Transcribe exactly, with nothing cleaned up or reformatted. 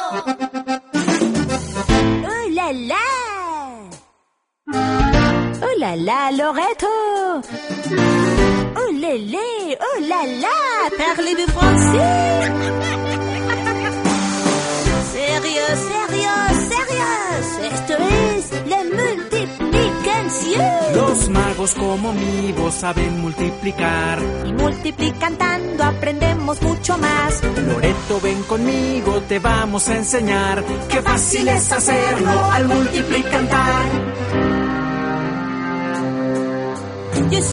¡Oh, la, la! ¡Oh, la, la, Loretto! ¡Oh, lélé! ¡Oh, la, la! Parlez-vous français? ¡Sérieux, sérieux, sérieux! Esto es la multiplicación. Los magos como mi voz saben multiplicar. Y multiplicando aprendemos mucho más. Loretto, ven conmigo, te vamos a enseñar. Qué fácil es hacerlo al multiplicar.